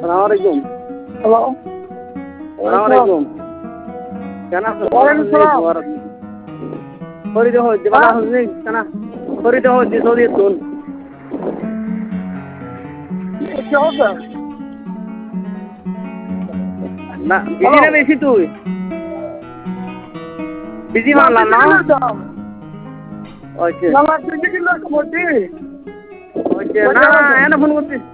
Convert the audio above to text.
আলাইকুম। হ্যালো আসসালামু আলাইকুম। কেন আছো? ওয়ালাইকুম সালাম। ফরিদে হচ্ছে বালা হচ্ছে কেন? ফরিদে হচ্ছে সৌদি তুন। কি হবে? না বিজি না বেশি তুই? বিজি মারলাম না? ওইছে না না তুই কি লাগতো বলছি ওইছে না না এনে ফোন করছিস।